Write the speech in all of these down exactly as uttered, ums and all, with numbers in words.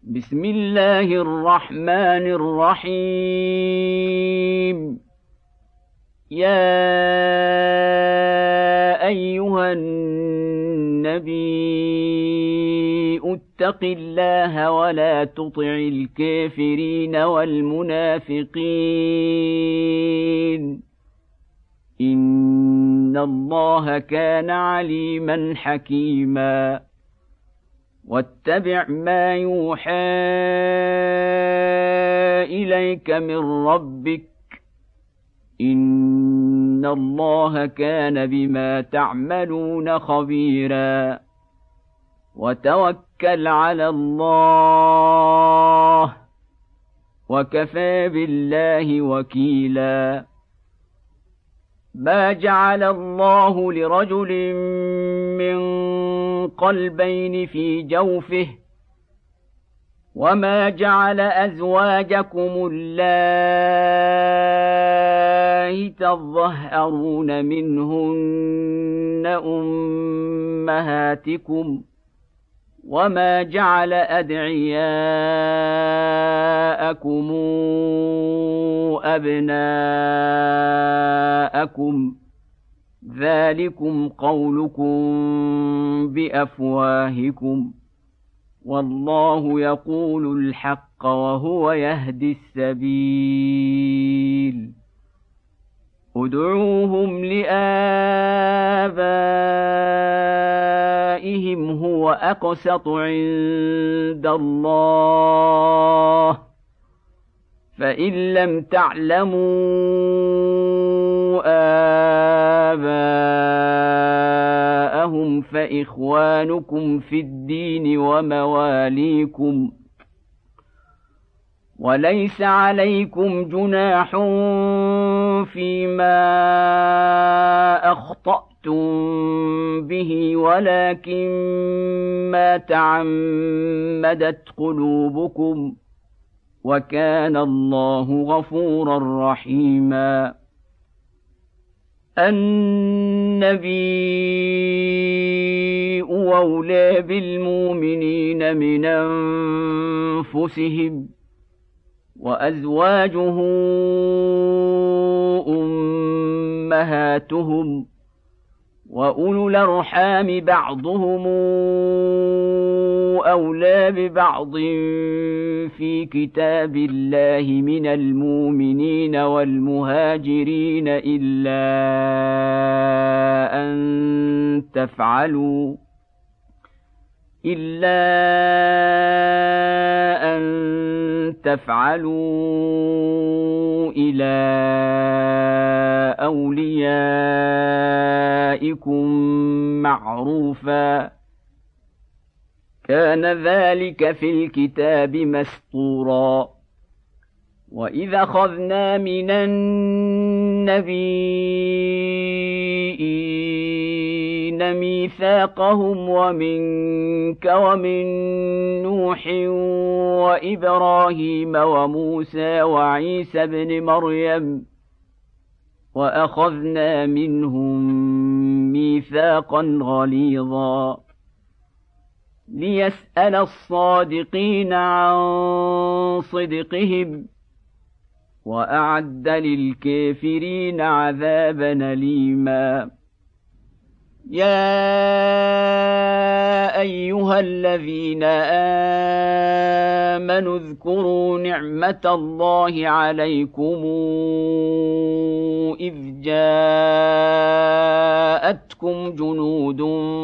بسم الله الرحمن الرحيم. يا أيها النبي اتق الله ولا تطع الكافرين والمنافقين إن الله كان عليما حكيما. واتبع ما يوحى إليك من ربك إن الله كان بما تعملون خبيرا. وتوكل على الله وكفى بالله وكيلا. ما جعل الله لرجل من قلبين في جوفه وما جعل أزواجكم اللائي تظاهرون منهن أمهاتكم وما جعل أدعياءكم أبناءكم ذلكم قولكم بأفواهكم والله يقول الحق وهو يهدي السبيل. ادعوهم لآبائهم هو أقسط عند الله فإن لم تعلموا آباءهم فإخوانكم في الدين ومواليكم وليس عليكم جناح فيما أخطأتم به ولكن ما تعمدت قلوبكم وكان الله غفورا رحيما. النبي أولى بالمؤمنين من أنفسهم وأزواجه أمهاتهم وأولو الأرحام بعضهم أولى ببعض في كتاب الله من المؤمنين والمهاجرين إلا أن تفعلوا إلا أن تفعلوا إلى أوليائكم معروفا كان ذلك في الكتاب مسطورا. وإذا أخذنا من النبيين ميثاقهم ومنك ومن نوح وإبراهيم وموسى وعيسى ابن مريم وأخذنا منهم ميثاقا غليظا ليسأل الصادقين عن صدقهم وأعد للكافرين عذابا أليما. يا أيها الذين آمنوا اذكروا نعمة الله عليكم إذ جاءتكم جنود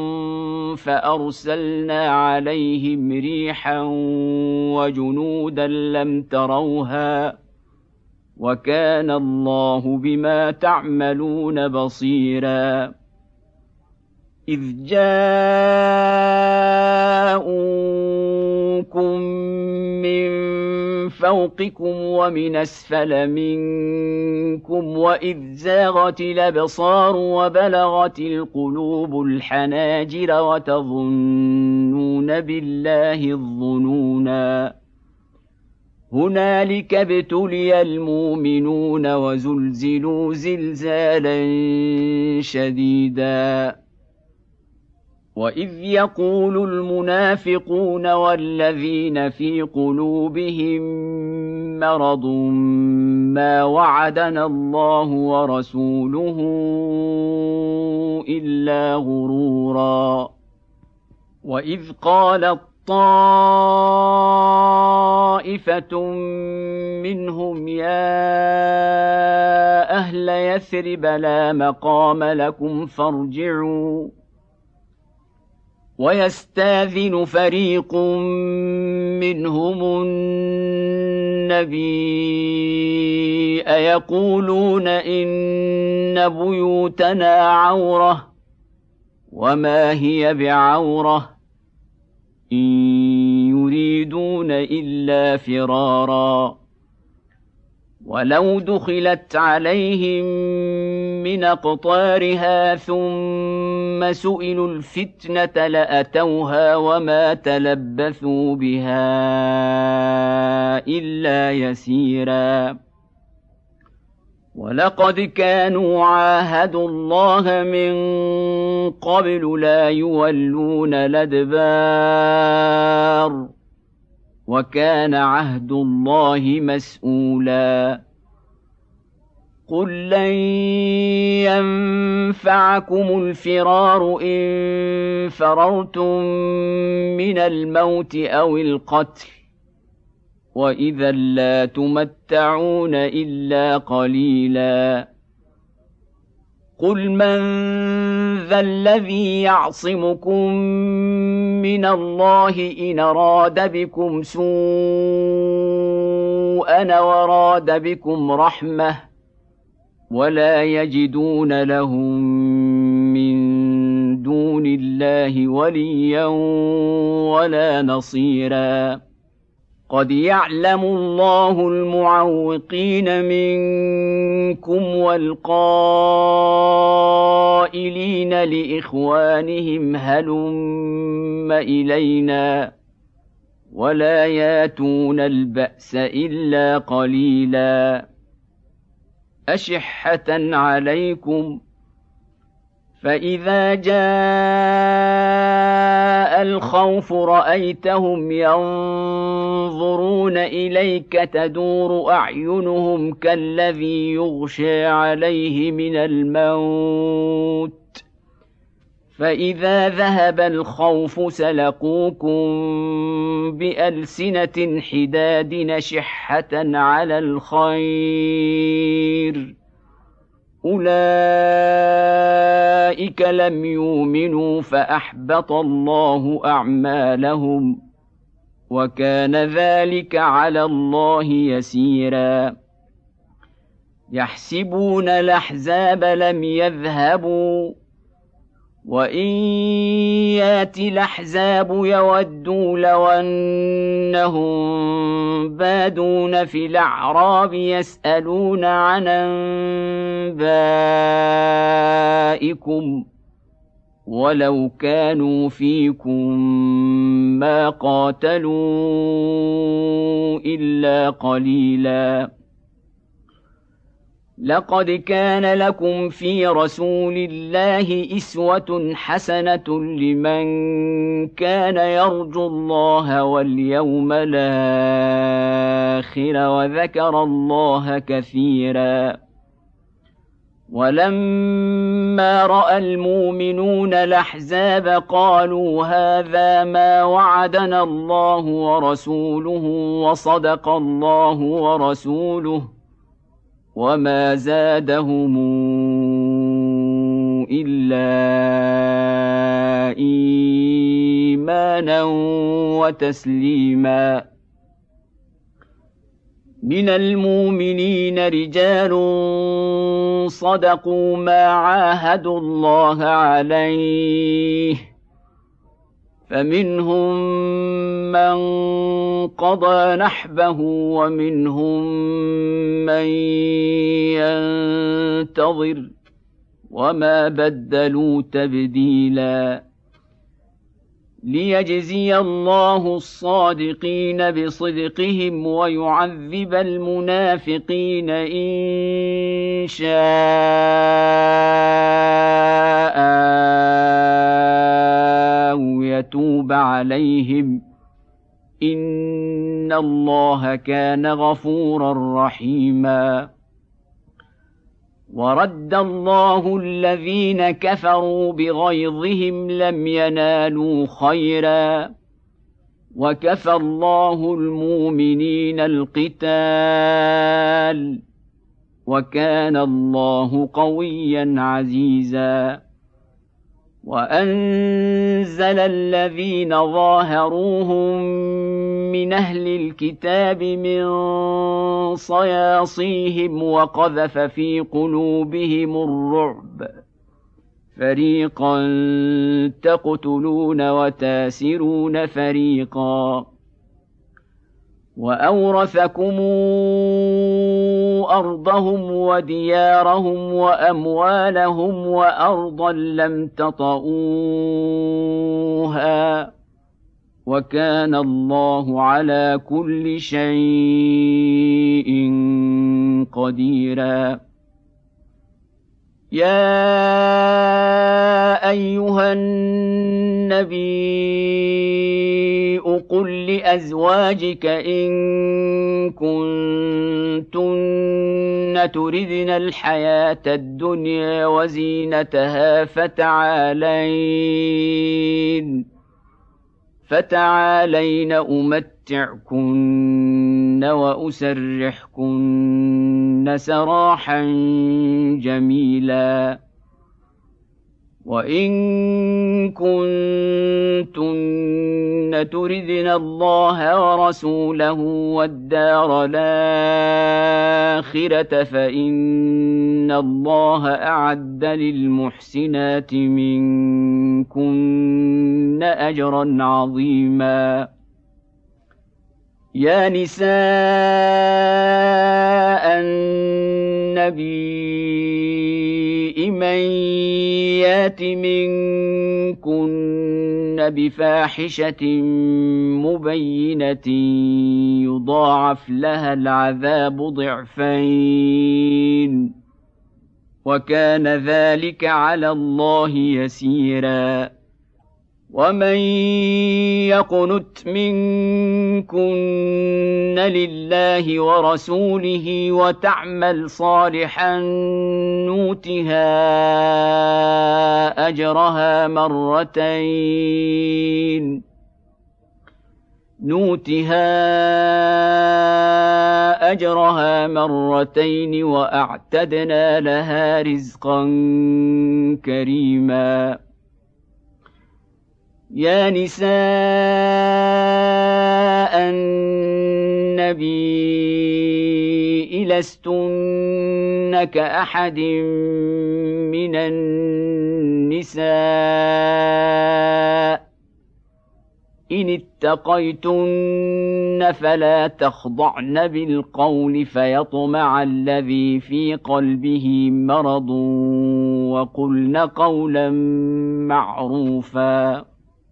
فأرسلنا عليهم ريحا وجنودا لم تروها وكان الله بما تعملون بصيرا. إذ جاءوكم من فوقكم ومن أسفل منكم وإذ زاغت الأبصار وبلغت القلوب الحناجر وتظنون بالله الظنونا هنالك ابتلي المؤمنون وزلزلوا زلزالا شديدا وإذ يقول المنافقون والذين في قلوبهم مرض ما وعدنا الله ورسوله إلا غرورا وإذ قالت طائفة منهم يا أهل يثرب لا مقام لكم فارجعوا ويستاذن فريق منهم النبي يقولون إن بيوتنا عورة وما هي بعورة إن يريدون إلا فرارا ولو دخلت عليهم من أقطارها ثم سئلوا الفتنة لأتوها وما تلبثوا بها إلا يسيرا ولقد كانوا عاهدوا الله من قبل لا يولون الأدبار وكان عهد الله مسؤولا قل لن ينفعكم الفرار إن فررتم من الموت أو القتل وإذا لا تمتعون إلا قليلا قل من ذا الذي يعصمكم من الله إن أراد بكم سوءا وراد بكم رحمة ولا يجدون لهم من دون الله وليا ولا نصيرا قد يعلم الله المعوقين منكم والقائلين لإخوانهم هلم إلينا ولا ياتون البأس إلا قليلا أشحة عليكم فإذا جاء الخوف رأيتهم ينظرون إليك تدور أعينهم كالذي يغشى عليه من الموت فإذا ذهب الخوف سلقوكم بألسنة حداد نشحة على الخير أولئك لم يؤمنوا فأحبط الله أعمالهم وكان ذلك على الله يسيرا يحسبون الأحزاب لم يذهبوا وإن يأتي الأحزاب يودوا لو أنهم بادون في الأعراب يسألون عن أنبائكم ولو كانوا فيكم ما قاتلوا إلا قليلا لقد كان لكم في رسول الله أسوة حسنة لمن كان يرجو الله واليوم الآخر وذكر الله كثيرا ولما رأى المؤمنون الأحزاب قالوا هذا ما وعدنا الله ورسوله وصدق الله ورسوله وما زادهم إلا إيمانا وتسليما من المؤمنين رجال صدقوا ما عاهدوا الله عليه فمنهم من قضى نحبه ومنهم من ينتظر وما بدلوا تبديلا ليجزي الله الصادقين بصدقهم ويعذب المنافقين إن شاء أو يتوب عليهم إن الله كان غفورا رحيما. ورد الله الذين كفروا بغيظهم لم ينالوا خيرا وكفى الله المؤمنين القتال وكان الله قويا عزيزا. وأنزل الذين ظاهروهم من أهل الكتاب من صياصيهم وقذف في قلوبهم الرعب فريقا تقتلون وتاسرون فريقا وأورثكم أرضهم وديارهم وأموالهم وأرضا لم تطئوها وكان الله على كل شيء قديرا. يا أيها النبي قل لأزواجك إن كنتن تردن الحياة الدنيا وزينتها فتعالين فتعالين أمتعكن وأسرحكن سراحا جميلا. وإن كنتن تردن الله ورسوله والدار الآخرة فإن الله أعد للمحسنات منكن أجرا عظيما. يا نساء النبي من يات منكن بفاحشة مبينة يضاعف لها العذاب ضعفين وكان ذلك على الله يسيرا. ومن يقنت منكن لله ورسوله وتعمل صالحا نؤتها أجرها مرتين نؤتها أجرها مرتين وأعتدنا لها رزقا كريما. يا نساء النبي لستن كأحد من النساء إن اتقيتن فلا تخضعن بالقول فيطمع الذي في قلبه مرض وقلن قولا معروفا.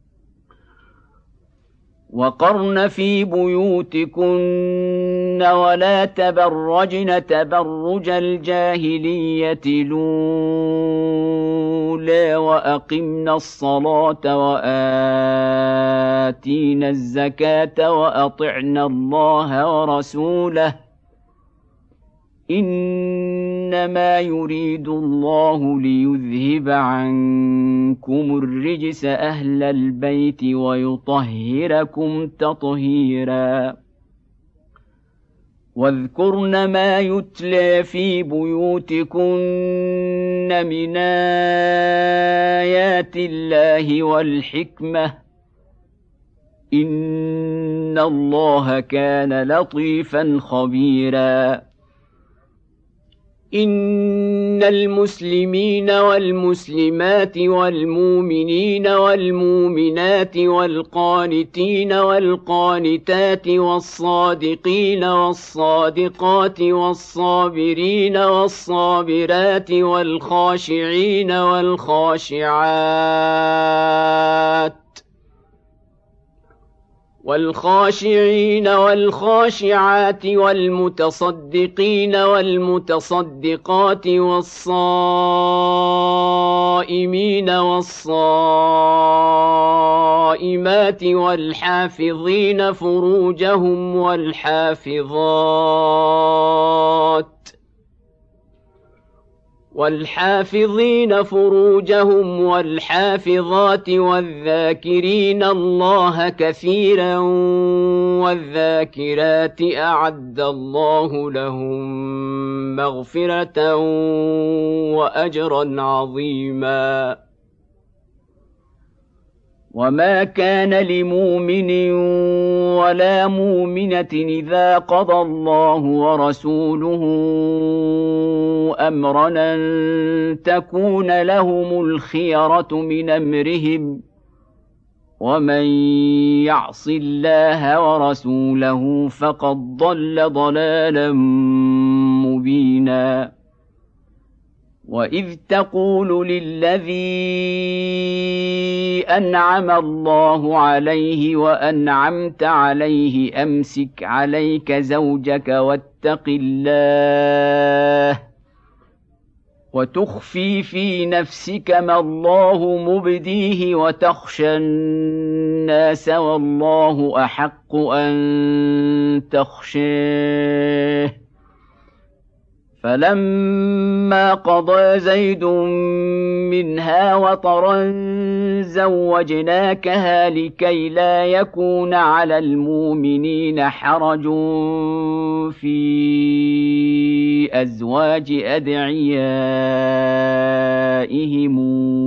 وقرن في بيوتكن ولا تبرجن تبرج الجاهلية الأولى وأقمن الصلاة وآتين الزكاة وأطعن الله ورسوله إنما يريد الله ليذهب عنكم الرجس أهل البيت ويطهركم تطهيرا. واذكرن ما يتلى في بيوتكن من آيات الله والحكمة إن الله كان لطيفا خبيرا. إن المسلمين والمسلمات والمؤمنين والمؤمنات والقانتين والقانتات والصادقين والصادقات والصابرين والصابرات والخاشعين والخاشعات والخاشعين والخاشعات والمتصدقين والمتصدقات والصائمين والصائمات والحافظين فروجهم والحافظات والحافظين فروجهم والحافظات والذاكرين الله كثيرا والذاكرات أعد الله لهم مغفرة وأجرا عظيما. وما كان لمؤمن ولا مؤمنة إذا قضى الله ورسوله أمرا أن تكون لهم الخيرة من أمرهم ومن يعص الله ورسوله فقد ضل ضلالا مبينا. وإذ تقول للذي أنعم الله عليه وأنعمت عليه أمسك عليك زوجك واتق الله وتخفي في نفسك ما الله مبديه وتخشى الناس والله أحق أن تخشيه. فلما قضى زيد منها وطرا زوجناكها لكي لا يكون على المؤمنين حرج في أزواج أدعيائهم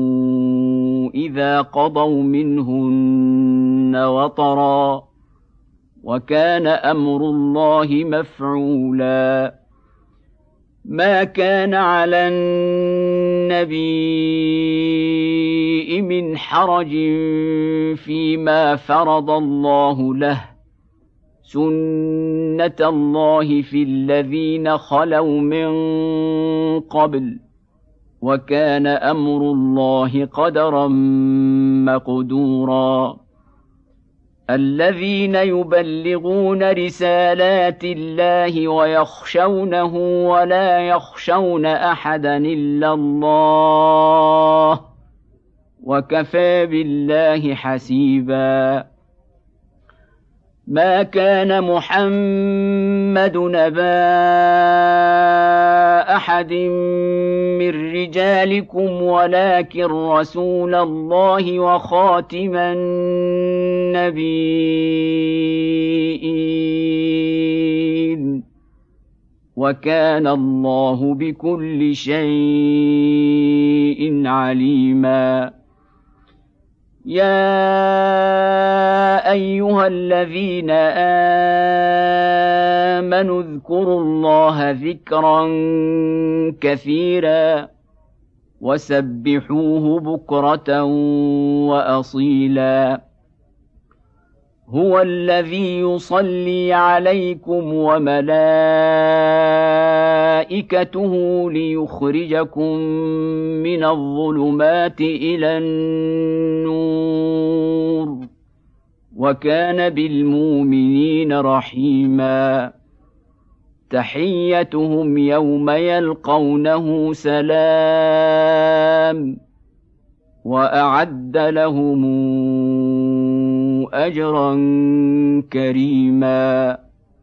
إذا قضوا منهن وطرا وكان أمر الله مفعولا. ما كان على النبي من حرج فيما فرض الله له سنة الله في الذين خلوا من قبل وكان أمر الله قدرا مقدورا. الذين يبلغون رسالات الله ويخشونه ولا يخشون أحدا إلا الله وكفى بالله حسيبا. ما كان محمد نبا أحد من رجالكم ولكن رسول الله وخاتم النبيين وكان الله بكل شيء عليما. يا أيها الذين آمنوا اذكروا الله ذكرا كثيرا وسبحوه بكرة وأصيلا. هو الذي يصلي عليكم وملائكته ليخرجكم من الظلمات إلى النور وكان بالمؤمنين رحيما. تحيتهم يوم يلقونه سلام وأعد لهم أجرا كريما.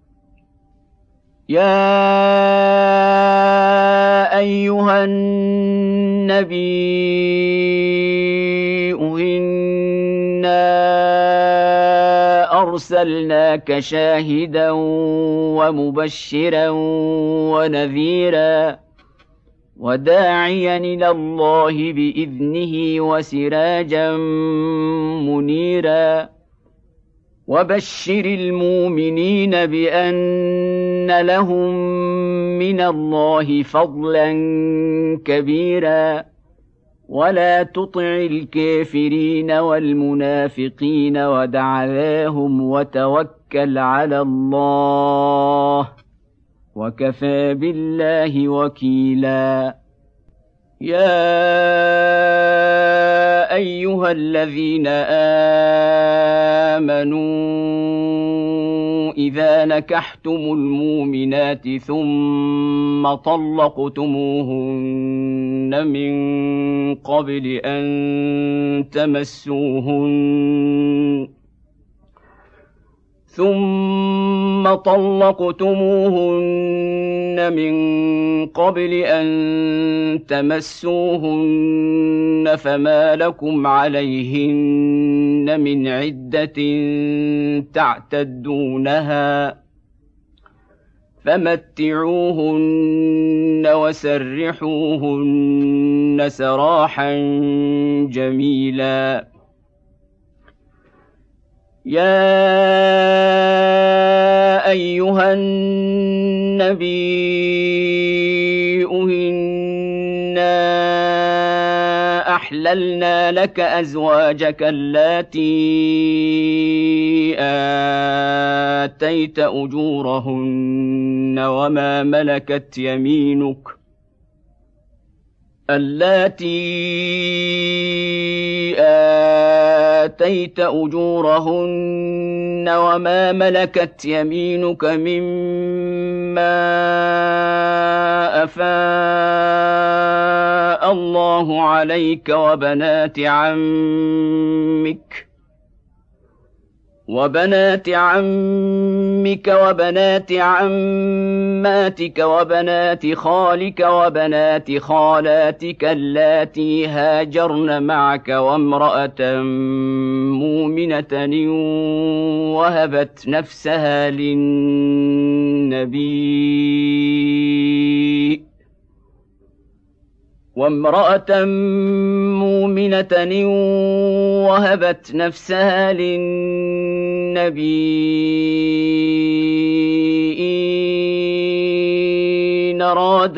يا أيها النبي إنا أرسلناك شاهدا ومبشرا ونذيرا وداعيا إلى الله بإذنه وسراجا منيرا. وبشر المؤمنين بأن لهم من الله فضلا كبيرا ولا تطع الكافرين والمنافقين ودع ذاهم وتوكل على الله وكفى بالله وكيلا. يا أيها الذين آمنوا إذا نكحتم المؤمنات ثم طلقتموهن من قبل أن تمسوهن ثم طلقتموهن من قبل أن تمسوهن فما لكم عليهن من عدة تعتدونها فمتعوهن وسرحوهن سراحا جميلا. يا أيها النبي إنا أحللنا لك أزواجك اللاتي آتيت أجورهن وما ملكت يمينك اللاتي آتيت أجورهن وما ملكت يمينك مما أفاء الله عليك وبنات عمك وبنات عمك وبنات عماتك وبنات خالك وبنات خالاتك اللاتي هاجرن معك وامرأة مؤمنة وهبت نفسها للنبي وامرأة مؤمنة وهبت نفسها للنبي إن أراد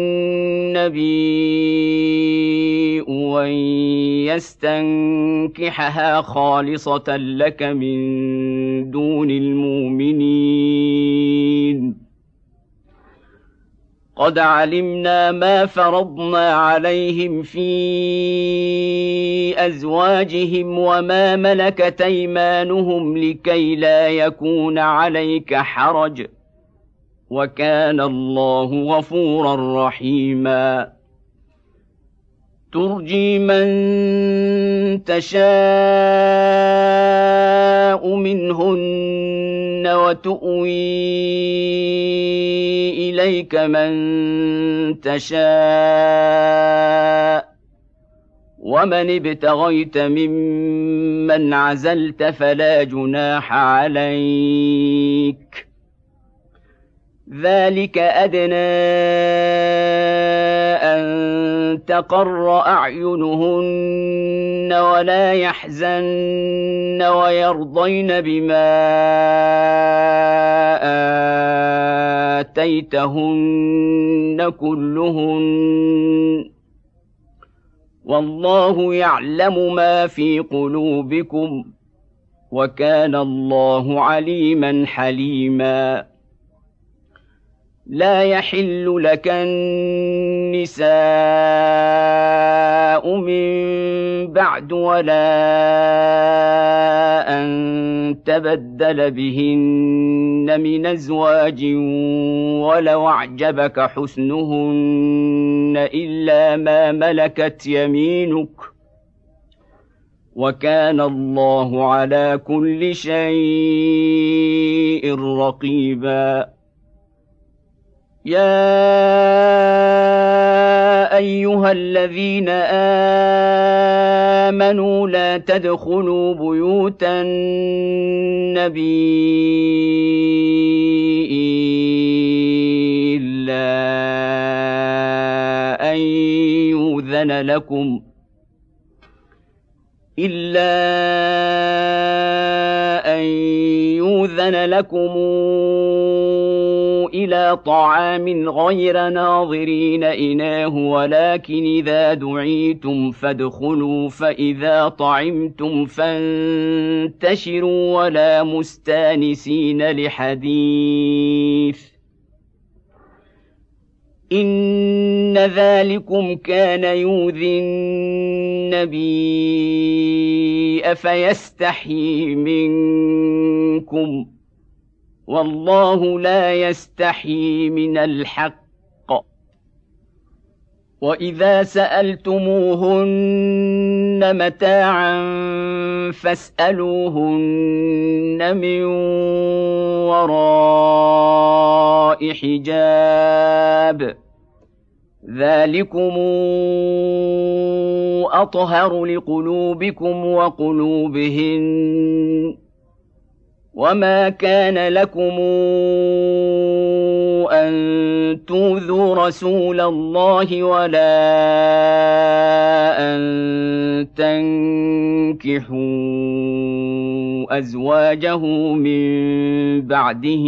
النبي أن يستنكحها خالصة لك من دون المؤمنين قد علمنا ما فرضنا عليهم في أزواجهم وما ملكت أيمانهم لكي لا يكون عليك حرج وكان الله غفورا رحيما. ترجي من تشاء منهن وتؤوي إليك من تشاء ومن ابتغيت ممن عزلت فلا جناح عليك ذلك أدنى أن تقر أعينهن ولا يحزن ويرضين بما آتيتهن كلهن والله يعلم ما في قلوبكم وكان الله عليما حليما. لا يحل لك النساء من بعد ولا أن تبدل بهن من أزواج ولو أعجبك حسنهن إلا ما ملكت يمينك وكان الله على كل شيء رقيبا. يا أيها الذين آمنوا لا تدخلوا بيوت النبي إلا أن يؤذن لكم إلا أن يؤذن لكم إلى طعام غير ناظرين إناه ولكن إذا دعيتم فادخلوا فإذا طعمتم فانتشروا ولا مستانسين لحديث إن ذلكم كان يؤذي النبي فيستحيي منكم والله لا يستحيي من الحق. وإذا سألتموهن متاعا فاسألوهن من وراء حجاب ذلكم أطهر لقلوبكم وقلوبهن. وما كان لكم أن تؤذوا رسول الله ولا أن تنكحوا أزواجه من بعده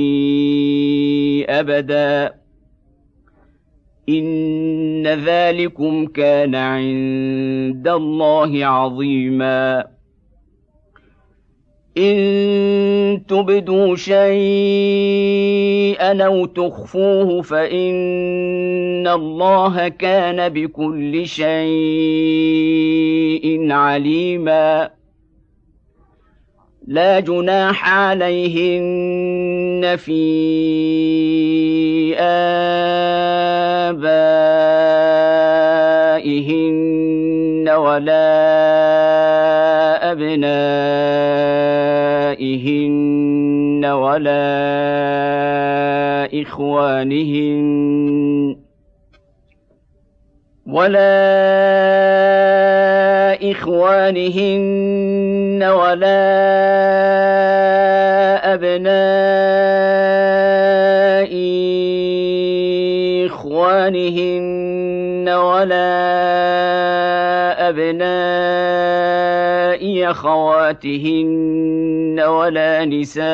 أبدا إن ذلكم كان عند الله عظيما. إن تبدوا شيئا أو تخفوه فإن الله كان بكل شيء عليما. لا جناح عليهن في آبائهن ولا أبنائهن ولا إخوانهن ولا إخوانهن ولا أبناء إخوانهن ولا أبناء أخواتهن ولا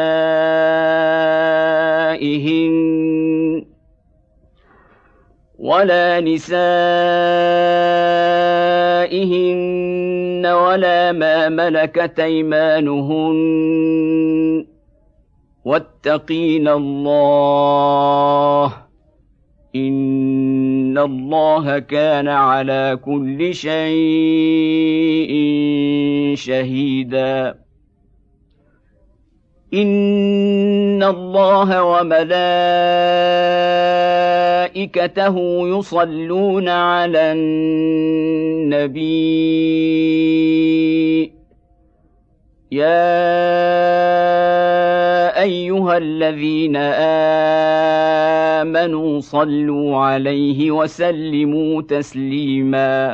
نسائهن ولا نسائهن ولا ما ملكت أيمانهن واتقين الله إن الله كان على كل شيء شهيدا. إن الله وملائكته يصلون على النبي يا أيها الذين آمنوا صلوا عليه وسلموا تسليما.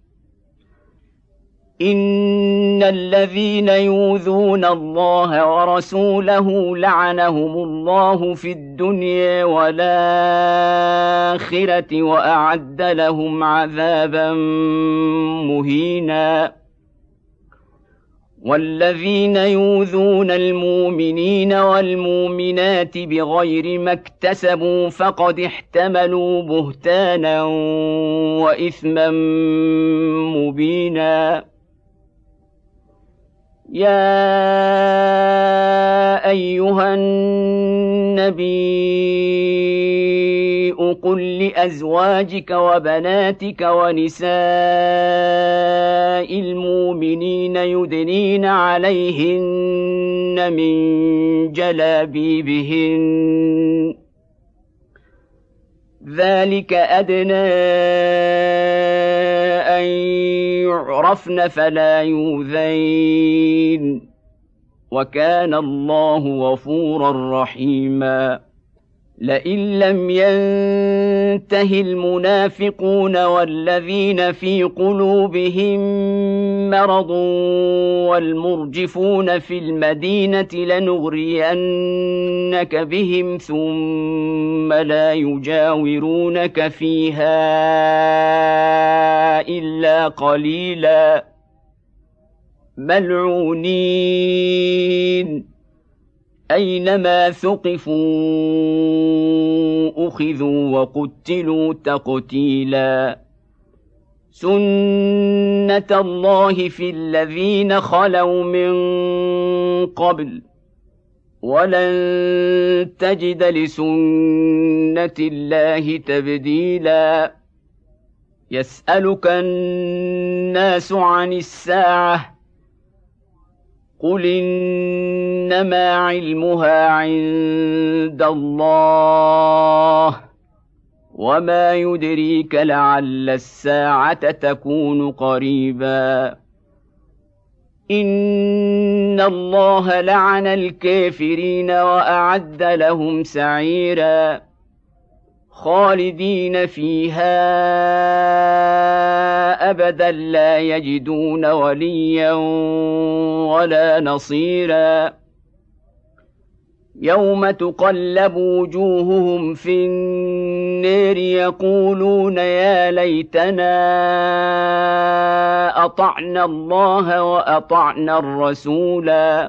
إن الذين يؤذون الله ورسوله لعنهم الله في الدنيا والآخرة وأعد لهم عذابا مهينا. والذين يؤذون المؤمنين والمؤمنات بغير ما اكتسبوا فقد احتملوا بهتانا وإثما مبينا. يا أيها النبي قل لأزواجك وبناتك ونساء المؤمنين يدنين عليهن من جلابيبهن ذلك أدنى أن يعرفن فلا يؤذين وكان الله غفورا رحيما. لئن لم ينته المنافقون والذين في قلوبهم مرض والمرجفون في المدينة لنغرينك بهم ثم لا يجاورونك فيها إلا قليلا ملعونين أينما ثقفوا أخذوا وقتلوا تقتيلا. سنة الله في الذين خلوا من قبل ولن تجد لسنة الله تبديلا. يسألك الناس عن الساعة قل إنما علمها عند الله وما يدريك لعل الساعة تكون قريبا إن الله لعن الكافرين وأعد لهم سعيرا خالدين فيها أبدا لا يجدون وليا ولا نصيرا يوم تقلب وجوههم في النار يقولون يا ليتنا أطعنا الله وأطعنا الرسولا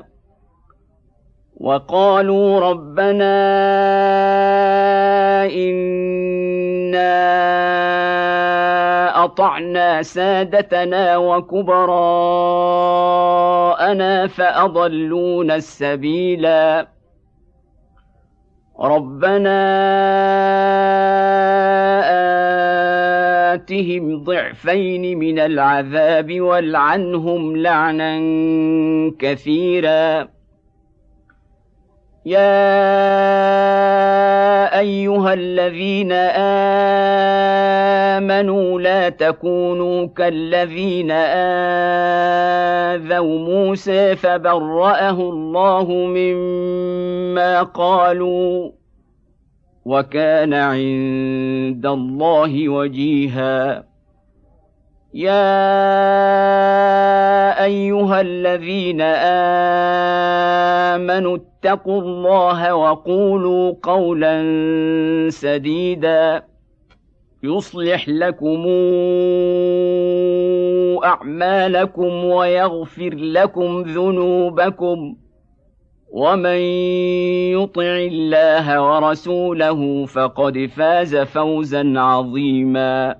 وقالوا ربنا إنا أطعنا سادتنا وكبراءنا فأضلونا السبيلا ربنا آتهم ضعفين من العذاب والعنهم لعنا كثيرا يا أيها الذين آمنوا لا تكونوا كالذين آذوا موسى فبرأه الله مما قالوا وكان عند الله وجيها يا أيها الذين آمنوا اتقوا الله وقولوا قولا سديدا يصلح لكم أعمالكم ويغفر لكم ذنوبكم ومن يطع الله ورسوله فقد فاز فوزا عظيما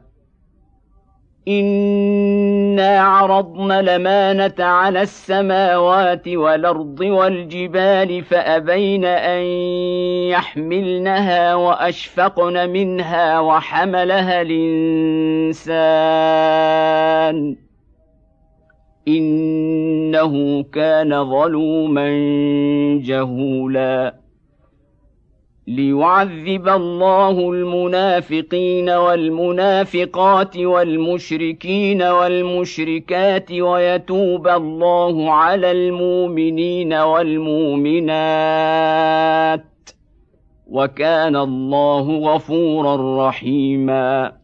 إنا عرضنا الأمانة على السماوات والأرض والجبال فأبين أن يحملنها وأشفقن منها وحملها الإنسان إنه كان ظلوما جهولا ليعذب الله المنافقين والمنافقات والمشركين والمشركات ويتوب الله على المؤمنين والمؤمنات وكان الله غفورا رحيما